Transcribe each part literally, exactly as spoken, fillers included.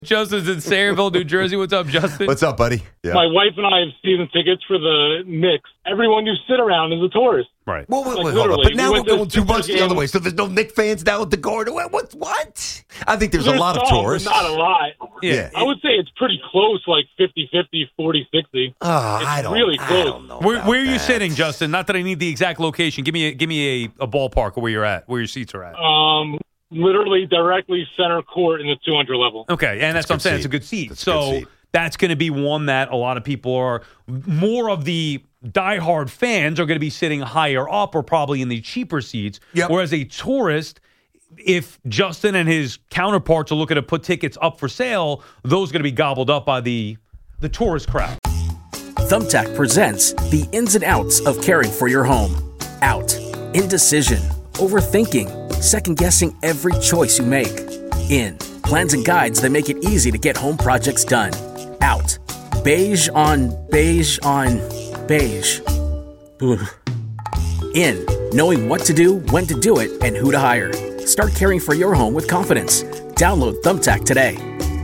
Justin's in Sayreville, New Jersey. What's up, Justin? What's up, buddy? Yeah. My wife and I have season tickets for the Knicks. Everyone you sit around is a tourist. Right. Well, wait, Like, wait, hold on. literally, But now we we're went to going too much the game. other way. So there's no Knicks fans down at the Garden. What? What? what? I think there's, There's a lot of some, but tourists. not a lot. Yeah. I would say it's pretty close, like fifty-fifty, forty-sixty. Oh, It's I don't. really I close. don't know. Where, about where are you that. sitting, Justin? Not that I need the exact location. Give me a, give me a, a ballpark of where you're at, where your seats are at. Um, literally directly center court in the two hundred level. Okay, and that's, That's what I'm good saying. seat. It's a good seat. That's a so good seat. that's going to be one that a lot of people are more of the diehard fans are going to be sitting higher up or probably in the cheaper seats. Yep. Whereas a tourist, if Justin and his counterparts are looking to put tickets up for sale, those are going to be gobbled up by the the tourist crowd. Thumbtack presents the ins and outs of caring for your home. Out. Indecision. Overthinking. Second-guessing every choice you make. In. Plans and guides that make it easy to get home projects done. Out. Beige on beige on beige. Ugh. In. Knowing what to do, when to do it, and who to hire. Start caring for your home with confidence. Download Thumbtack today.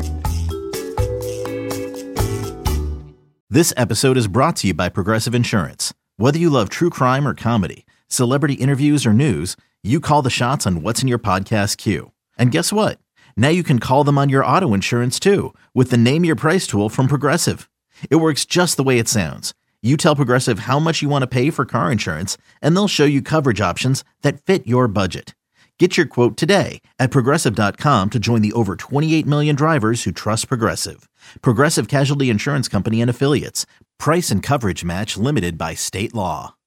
This episode is brought to you by Progressive Insurance. Whether you love true crime or comedy, celebrity interviews or news, you call the shots on what's in your podcast queue. And guess what? Now you can call them on your auto insurance too with the Name Your Price tool from Progressive. It works just the way it sounds. You tell Progressive how much you want to pay for car insurance, and they'll show you coverage options that fit your budget. Get your quote today at Progressive dot com to join the over twenty-eight million drivers who trust Progressive. Progressive Casualty Insurance Company and Affiliates. Price and coverage match limited by state law.